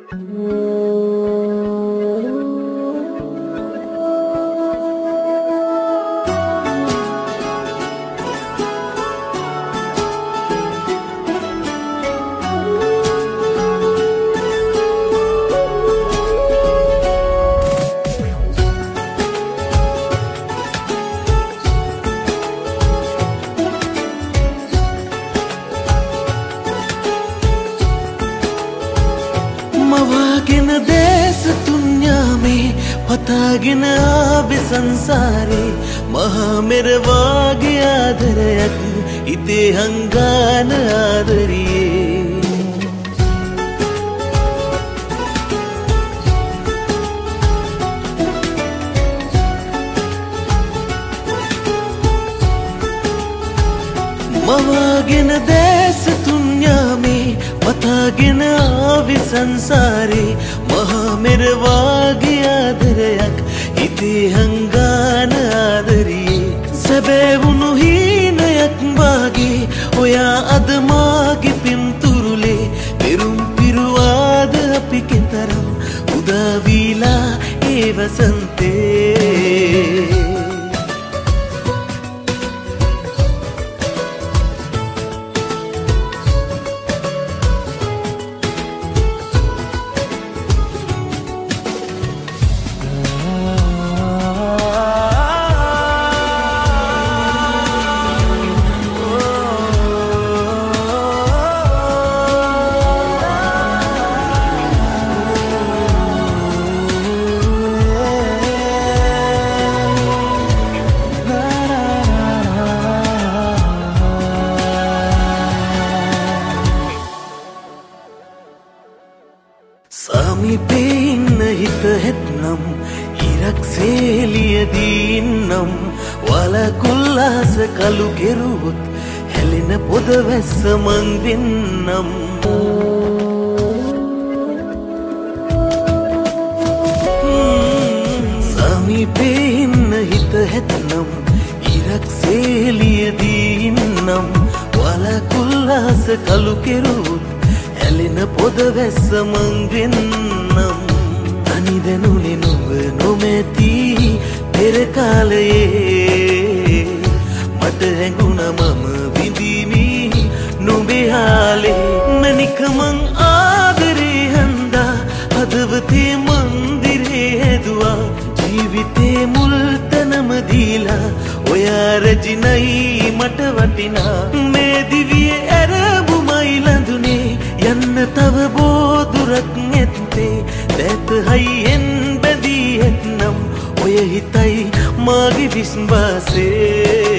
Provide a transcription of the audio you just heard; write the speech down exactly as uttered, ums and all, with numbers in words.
මවාගෙන දේශ තුන්යාමේ පතාගෙන ආවේ සංසාරේ මහා මෙර වාගේ ආදරයක් හිතේ හංගාන ආදරියේ මවාගෙන දේශ තුන්යාමේ පතාගෙන ආවේ සංසාරේ මහා මෙර වාගේ ආදරයක් හිතේ හංගාන ආදරියේ සැබෑ වුණු හීනයක් වාගේ ඔයා අද මාගේ පින්තුරුලේ පෙරුම් පිරුවාද අපි කෙතරම් උදා වීලා ඒ වසන්තේ සමීපේ ඉන්න හිත හෙත්නම් හිරක් සේලියදී ඉන්නම් වලකුල්ලාස කළු කෙරුවොත් හැලෙන පොද වැස්ස මං වෙන්නම් සමීපේ ඉන්න හිත හෙත්නම් හිරක් සේලියදී ඉන්නම් වලකුල්ලාස කළු කෙරුවොත් හැලෙන පොද වැස්ස මං වෙන්නම් තනි දැනුනේ නුඹ නොමැති පෙර කාලයේ මට හැඟුණා මම විඳිමි නුඹේ හාලේ මණික මං ආදරේ හන්දා හදවතේ මන්දිරේ හැදුවා ජීවිතේ මුල් තැනම දීලා ඔයා රජිනයි මට වටිනා මේ දිවියේ ඇරබුමයි ලඳුනේ යන්න තව බෝදුරක් නැත්තේ දැත හයියෙන් බැදී ඇත්නම් ඔය හිතයි මාගේ විශ්වාසේ